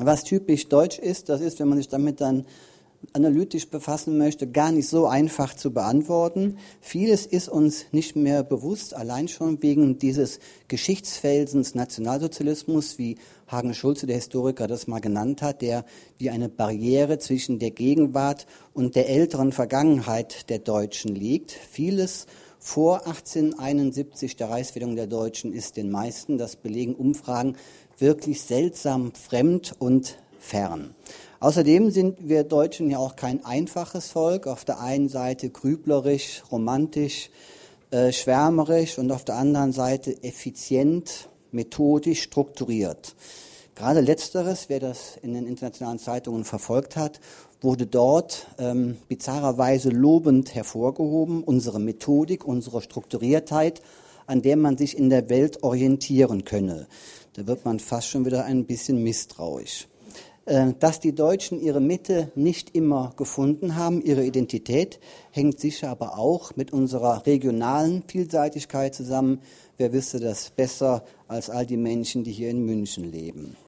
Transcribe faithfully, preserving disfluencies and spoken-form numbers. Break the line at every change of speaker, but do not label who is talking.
Was typisch deutsch ist, das ist, wenn man sich damit dann analytisch befassen möchte, gar nicht so einfach zu beantworten. Vieles ist uns nicht mehr bewusst, allein schon wegen dieses Geschichtsfelsens Nationalsozialismus, wie Hagen Schulze, der Historiker, das mal genannt hat, der wie eine Barriere zwischen der Gegenwart und der älteren Vergangenheit der Deutschen liegt. Vieles vor achtzehnhunderteinundsiebzig, der Reichsgründung der Deutschen, ist den meisten, das belegen Umfragen, wirklich seltsam fremd und fern. Außerdem sind wir Deutschen ja auch kein einfaches Volk. Auf der einen Seite grüblerisch, romantisch, äh, schwärmerisch und auf der anderen Seite effizient, methodisch, strukturiert. Gerade Letzteres, wer das in den internationalen Zeitungen verfolgt hat, wurde dort ähm, bizarrerweise lobend hervorgehoben. Unsere Methodik, unsere Strukturiertheit, an der man sich in der Welt orientieren könne. Da wird man fast schon wieder ein bisschen misstrauisch. Dass die Deutschen ihre Mitte nicht immer gefunden haben, ihre Identität, hängt sicher aber auch mit unserer regionalen Vielseitigkeit zusammen. Wer wüsste das besser als all die Menschen, die hier in München leben?